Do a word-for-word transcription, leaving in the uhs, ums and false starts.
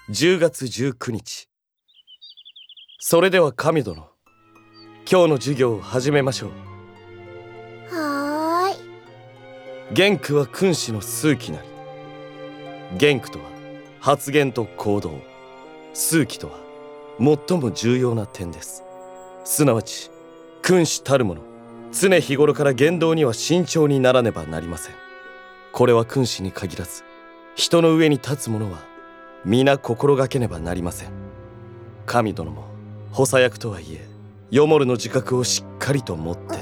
じゅうがつじゅうくにち。それでは神殿、今日の授業を始めましょう。 はーい。 元句は君子の数奇なり。元句とは発言と行動、数奇とは最も重要な点です。すなわち君子たるもの、常日頃から言動には慎重にならねばなりません。これは君子に限らず、人の上に立つ者は皆心がけねばなりません。神殿も補佐役とはいえ、読もるの自覚をしっかりと持って。